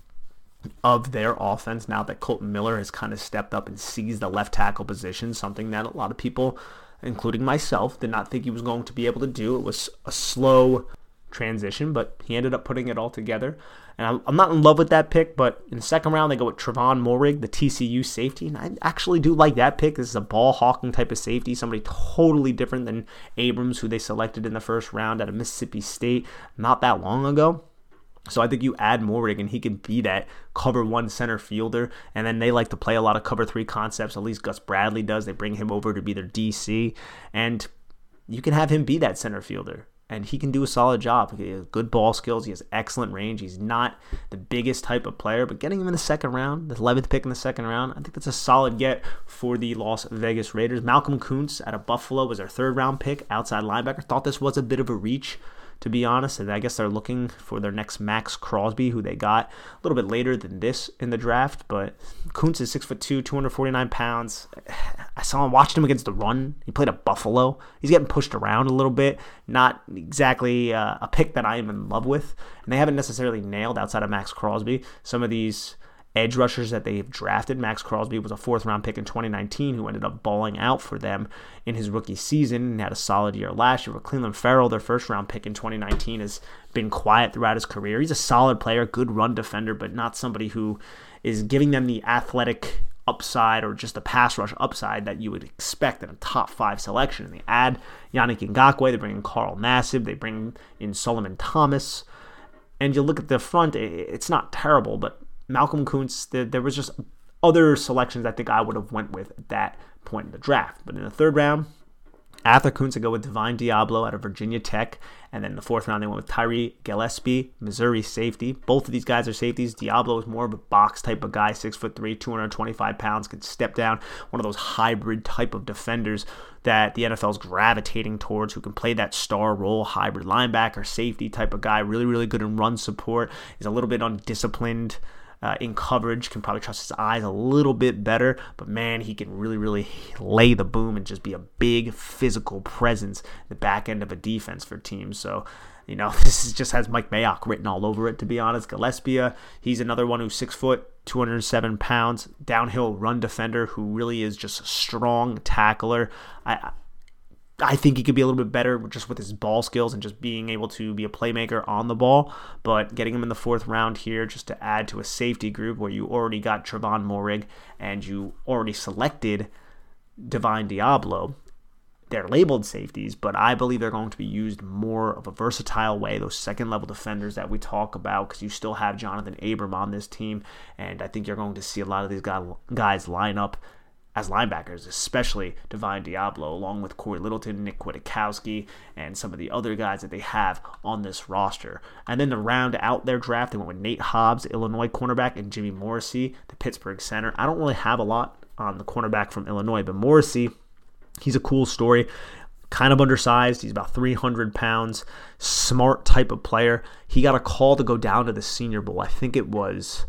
of their offense now that Colton Miller has kind of stepped up and seized the left tackle position, something that a lot of people, including myself, did not think he was going to be able to do. It was a slow transition, but he ended up putting it all together. And I'm not in love with that pick, but in the second round, they go with Trevon Moehrig, the TCU safety. And I actually do like that pick. This is a ball hawking type of safety, somebody totally different than Abrams, who they selected in the first round out of Mississippi State not that long ago. So I think you add Moehrig and he can be that cover one center fielder. And then they like to play a lot of cover three concepts. At least Gus Bradley does. They bring him over to be their DC. And you can have him be that center fielder. And he can do a solid job. He has good ball skills. He has excellent range. He's not the biggest type of player, but getting him in the second round, the 11th pick in the second round, I think that's a solid get for the Las Vegas Raiders. Malcolm Kuntz out of Buffalo was their third round pick, outside linebacker. Thought this was a bit of a reach, to be honest, and I guess they're looking for their next Max Crosby, who they got a little bit later than this in the draft. But Kuntz is 6'2", 249 pounds. I saw him, watching him against the run. He played at Buffalo. He's getting pushed around a little bit. Not exactly a pick that I am in love with. And they haven't necessarily nailed, outside of Max Crosby, some of these edge rushers that they've drafted. Max Crosby was a fourth-round pick in 2019 who ended up balling out for them in his rookie season and had a solid year last year. But Cleveland Farrell, their first-round pick in 2019, has been quiet throughout his career. He's a solid player, good run defender, but not somebody who is giving them the athletic upside or just the pass rush upside that you would expect in a top 5 selection. And they add Yannick Ngakoue, they bring in Carl Nassib, they bring in Solomon Thomas. And you look at the front, it's not terrible, but Malcolm Kuntz, there was just other selections I think I would have went with at that point in the draft. But in the third round, after Kuntz, I go with Divine Diablo out of Virginia Tech. And then in the fourth round, they went with Tyree Gillespie, Missouri safety. Both of these guys are safeties. Diablo is more of a box type of guy, 6'3", 225 pounds, can step down, one of those hybrid type of defenders that the NFL is gravitating towards, who can play that star role, hybrid linebacker, safety type of guy, really, really good in run support. He's a little bit undisciplined in coverage, can probably trust his eyes a little bit better, but man, he can really, really lay the boom and just be a big physical presence in the back end of a defense for teams. So, this just has Mike Mayock written all over it, to be honest. Gillespie, he's another one who's 6 foot, 207 pounds, downhill run defender who really is just a strong tackler. I think he could be a little bit better just with his ball skills and just being able to be a playmaker on the ball. But getting him in the fourth round here just to add to a safety group where you already got Trevon Moehrig and you already selected Divine Diablo. They're labeled safeties, but I believe they're going to be used more of a versatile way, those second-level defenders that we talk about, because you still have Jonathan Abram on this team, and I think you're going to see a lot of these guys line up as linebackers, especially Divine Diablo, along with Corey Littleton, Nick Kwiatkowski, and some of the other guys that they have on this roster. And then to round out their draft, they went with Nate Hobbs, Illinois cornerback, and Jimmy Morrissey, the Pittsburgh center. I don't really have a lot on the cornerback from Illinois, but Morrissey, he's a cool story. Kind of undersized. He's about 300 pounds. Smart type of player. He got a call to go down to the Senior Bowl. I think it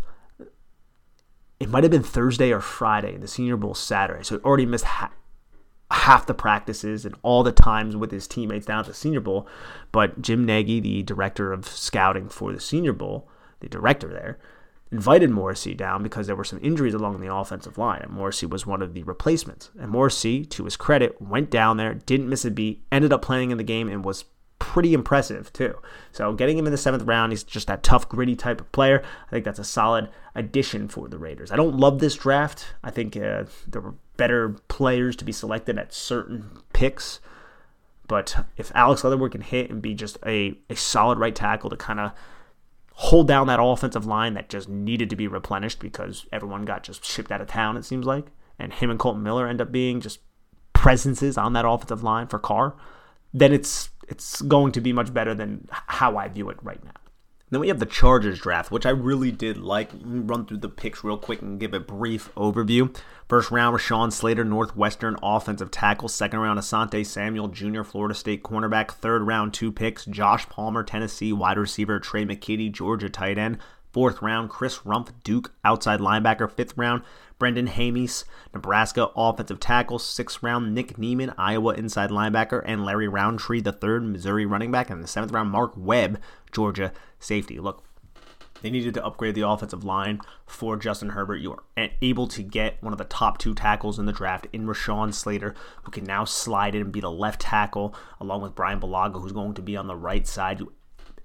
might have been Thursday or Friday, and the Senior Bowl Saturday. So he already missed half the practices and all the times with his teammates down at the Senior Bowl. But Jim Nagy, the director of scouting for the Senior Bowl, the director there, invited Morrissey down because there were some injuries along the offensive line, and Morrissey was one of the replacements. And Morrissey, to his credit, went down there, didn't miss a beat, ended up playing in the game, and was pretty impressive too. So getting him in the 7th round, he's just that tough, gritty type of player. I think that's a solid addition for the Raiders. I don't love this draft. I think there were better players to be selected at certain picks. But if Alex Leatherwood can hit and be just a solid right tackle to kind of hold down that offensive line that just needed to be replenished because everyone got just shipped out of town, it seems like, and him and Colton Miller end up being just presences on that offensive line for Carr, then it's going to be much better than how I view it right now. Then we have the Chargers draft, which I really did like. Let me run through the picks real quick and give a brief overview. First round, Rashawn Slater, Northwestern offensive tackle. Second round, Asante Samuel, junior Florida State cornerback. Third round, 2 picks. Josh Palmer, Tennessee wide receiver. Trey McKitty, Georgia tight end. Fourth round, Chris Rumph, Duke outside linebacker. Fifth round, Brendan Hamies, Nebraska offensive tackle. Sixth round, Nick Neiman, Iowa inside linebacker. And Larry Roundtree, the third, Missouri running back. And the 7th round, Mark Webb, Georgia safety. Look, they needed to upgrade the offensive line for Justin Herbert. You are able to get one of the top 2 tackles in the draft in Rashawn Slater, who can now slide in and be the left tackle, along with Brian Bulaga, who's going to be on the right side. You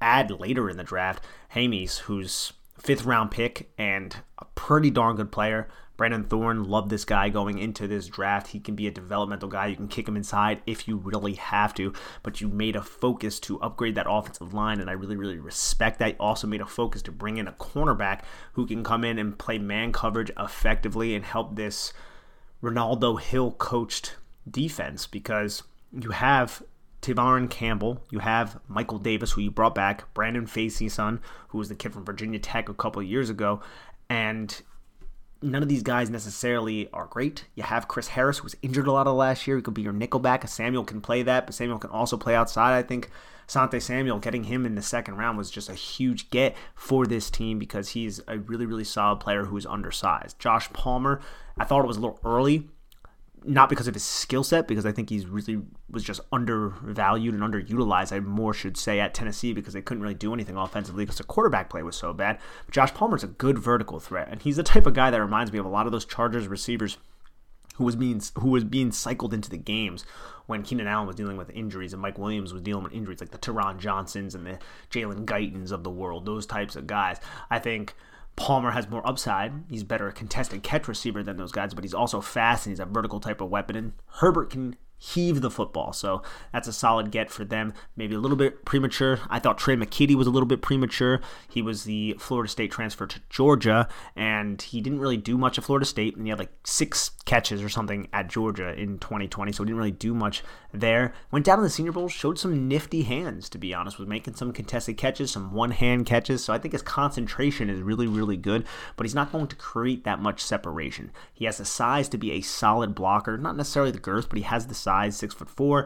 add later in the draft James, who's 5th round pick and a pretty darn good player. Brandon Thorne, loved this guy going into this draft. He can be a developmental guy. You can kick him inside if you really have to, but you made a focus to upgrade that offensive line, and I really, really respect that. You also made a focus to bring in a cornerback who can come in and play man coverage effectively and help this Ronaldo Hill coached defense, because you have Tavarin Campbell, you have Michael Davis, who you brought back, Brandon Facey's son, who was the kid from Virginia Tech a couple of years ago, and none of these guys necessarily are great. You have Chris Harris, who was injured a lot of last year. He could be your nickelback. Samuel can play that, but Samuel can also play outside. I think Asante Samuel, getting him in the second round was just a huge get for this team because he's a really, really solid player who is undersized. Josh Palmer, I thought it was a little early, not because of his skill set, because I think he's really was just undervalued and underutilized, I more should say, at Tennessee, because they couldn't really do anything offensively because the quarterback play was so bad. But Josh Palmer's a good vertical threat, and he's the type of guy that reminds me of a lot of those Chargers receivers who was being cycled into the games when Keenan Allen was dealing with injuries and Mike Williams was dealing with injuries, like the Teron Johnsons and the Jalen Guytons of the world, those types of guys. I think Palmer has more upside. He's better a contested catch receiver than those guys, but he's also fast and he's a vertical type of weapon. And Herbert can heave the football, so that's a solid get for them. Maybe a little bit premature. I thought Trey McKitty was a little bit premature. He was the Florida State transfer to Georgia, and he didn't really do much at Florida State, and he had like 6 catches or something at Georgia in 2020, so he didn't really do much there. Went down to the Senior Bowl, showed some nifty hands, to be honest, was making some contested catches, some one-hand catches, so I think his concentration is really, really good, but he's not going to create that much separation. He has the size to be a solid blocker, not necessarily the girth, but he has the size, 6'4",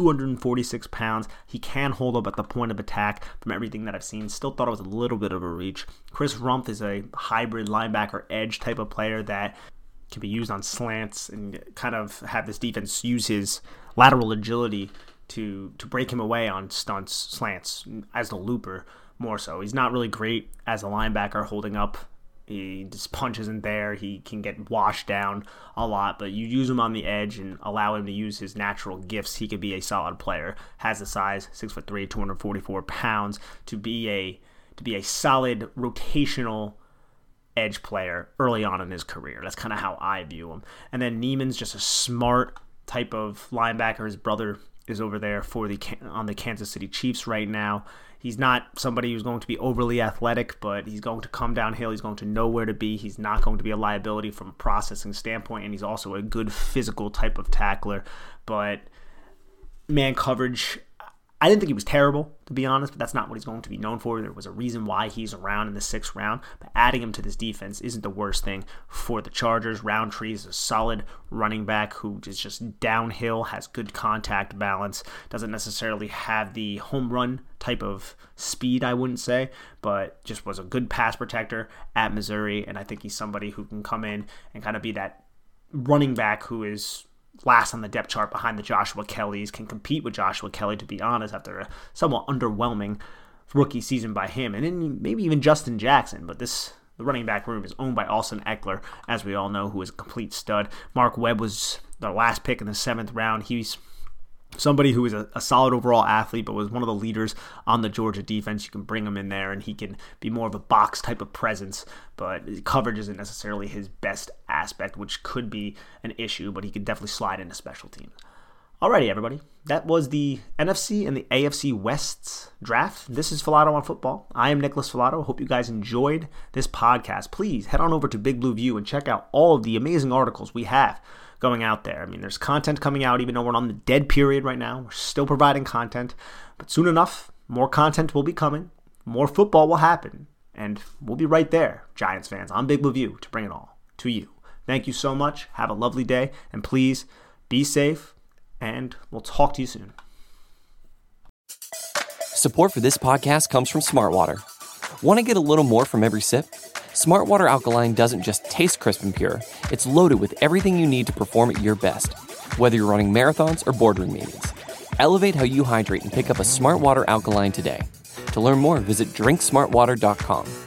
246 pounds. He can hold up at the point of attack from everything that I've seen. Still thought it was a little bit of a reach. Chris Rumph is a hybrid linebacker edge type of player that can be used on slants and kind of have this defense use his lateral agility to break him away on stunts, slants, as the looper more so. He's not really great as a linebacker holding up. He just punches in there. He can get washed down a lot, but you use him on the edge and allow him to use his natural gifts. He could be a solid player. Has the size, 6'3", 244 pounds, to be a solid rotational edge player early on in his career. That's kind of how I view him. And then Neiman's just a smart type of linebacker. His brother is over there on the Kansas City Chiefs right now. He's not somebody who's going to be overly athletic, but he's going to come downhill. He's going to know where to be. He's not going to be a liability from a processing standpoint, and he's also a good physical type of tackler. But man coverage, I didn't think he was terrible, to be honest, but that's not what he's going to be known for. There was a reason why he's around in the 6th round, but adding him to this defense isn't the worst thing for the Chargers. Roundtree is a solid running back who is just downhill, has good contact balance, doesn't necessarily have the home run type of speed, I wouldn't say, but just was a good pass protector at Missouri, and I think he's somebody who can come in and kind of be that running back who is last on the depth chart behind the Joshua Kellys, can compete with Joshua Kelly, to be honest, after a somewhat underwhelming rookie season by him, and then maybe even Justin Jackson. But the running back room is owned by Austin Eckler, as we all know, who is a complete stud. Mark Webb was the last pick in the 7th round. He's somebody who is a solid overall athlete, but was one of the leaders on the Georgia defense. You can bring him in there, and he can be more of a box type of presence, but coverage isn't necessarily his best aspect, which could be an issue, but he could definitely slide into special teams. Alrighty, everybody. That was the NFC and the AFC West's draft. This is Filato on Football. I am Nicholas Filato. Hope you guys enjoyed this podcast. Please head on over to Big Blue View and check out all of the amazing articles we have going out there. I mean, there's content coming out, even though we're on the dead period right now. We're still providing content, but soon enough, more content will be coming. More football will happen, and we'll be right there, Giants fans, on Big Blue View to bring it all to you. Thank you so much. Have a lovely day, and please be safe, and we'll talk to you soon. Support for this podcast comes from Smartwater. Want to get a little more from every sip? Smartwater Alkaline doesn't just taste crisp and pure, it's loaded with everything you need to perform at your best, whether you're running marathons or boardroom meetings. Elevate how you hydrate and pick up a Smartwater Alkaline today. To learn more, visit drinksmartwater.com.